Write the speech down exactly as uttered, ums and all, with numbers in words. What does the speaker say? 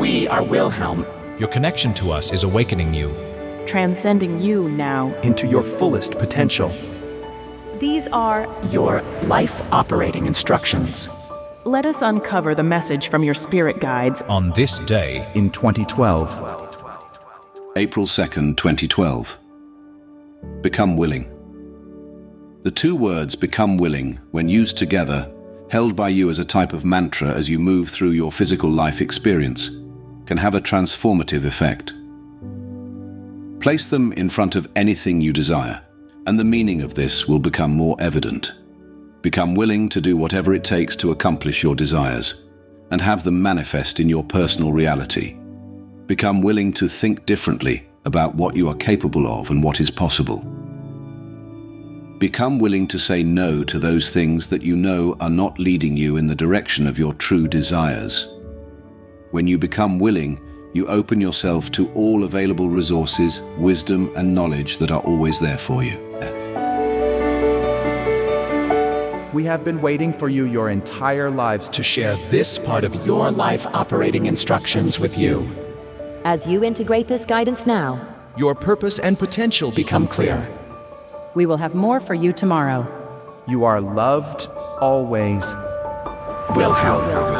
We are Wilhelm. Your connection to us is awakening you. Transcending you now into your fullest potential. These are your life operating instructions. Let us uncover the message from your spirit guides on this day in twenty twelve. April second, twenty twelve. Become willing. The two words become willing, when used together, held by you as a type of mantra as you move through your physical life experience, can have a transformative effect. Place them in front of anything you desire, and the meaning of this will become more evident. Become willing to do whatever it takes to accomplish your desires, and have them manifest in your personal reality. Become willing to think differently about what you are capable of and what is possible. Become willing to say no to those things that you know are not leading you in the direction of your true desires. When you become willing, you open yourself to all available resources, wisdom, and knowledge that are always there for you. We have been waiting for you your entire lives to share this part of your life operating instructions with you. As you integrate this guidance now, your purpose and potential become clear. We will have more for you tomorrow. You are loved always. Wilhelm.